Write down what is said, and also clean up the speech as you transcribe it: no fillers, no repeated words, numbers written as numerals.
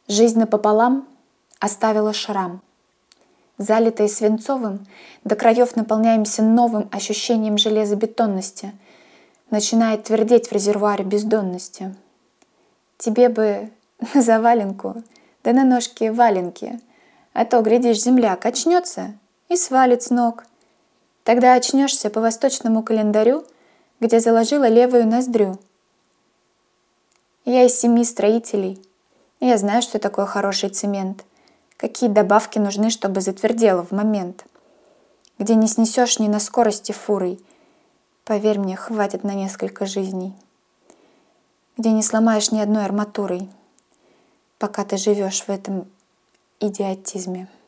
Жизнь напополам оставила шрам. Залитые свинцовым, до краев наполняемся новым ощущением железобетонности. Начинает твердеть в резервуаре бездонности. Тебе бы на заваленку, да на ножки валенки, а то, глядишь, земля качнется и свалит с ног. Тогда очнешься по восточному календарю, где заложила левую ноздрю. Я из 7 строителей. Я знаю, что такое хороший цемент. Какие добавки нужны, чтобы затвердело в момент. Где не снесешь ни на скорости фурой. Поверь мне, хватит на несколько жизней. Где не сломаешь ни одной арматурой, пока ты живешь в этом идиотизме.